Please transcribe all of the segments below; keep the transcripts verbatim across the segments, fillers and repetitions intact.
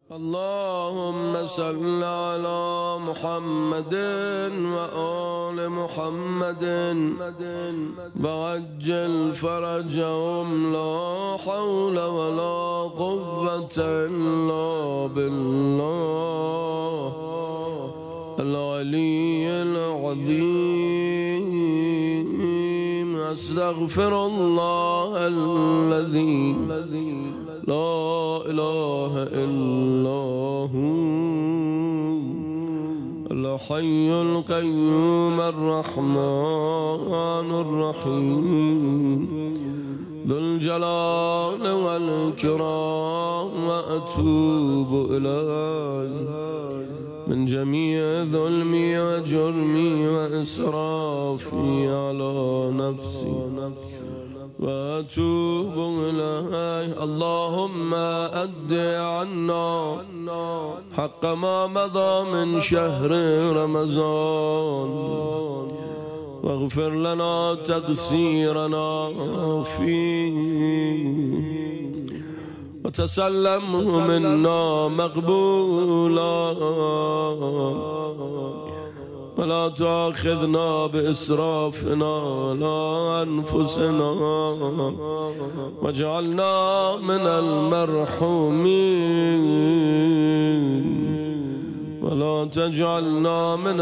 اللهم صل على محمد وآل محمد وعجل فرجهم لا حول ولا قوة إلا بالله العلي العظيم. أستغفر الله الذي لا إله إلا هو الحي القيوم الرحمن الرحيم ذو الجلال والإكرام. وأتوب إليه من جميع ظلمي وجرمي وإسرافي على نفسي وأتوب إليه. اللهم أد عنا حق ما مضى من شهر رمضان واغفر لنا تقصيرنا فيه وتسلمه منا مقبولا ولا تأخذنا بإسرافنا على أنفسنا واجعلنا من المرحومين ولا تجعلنا من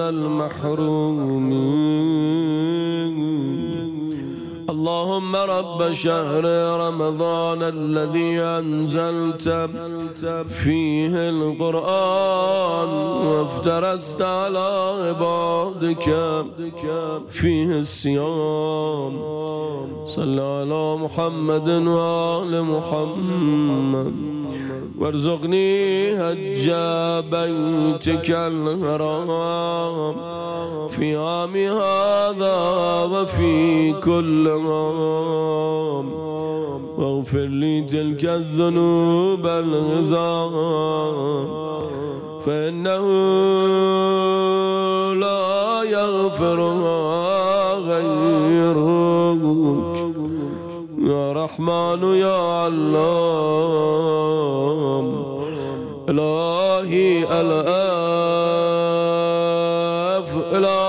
المحرومين. اللهم رب شهر رمضان الذي أنزلت فيه القرآن وافترست على عبادك فيه الصيام، صل على محمد وآل محمد وارزقني هج بيتك الحرام في عام هذا وفي كل عام، واغفر لي تلك الذنوب العظام فإنه لا يغفرها غيرك يا رحمن يا علام. إلهي الأف إلهي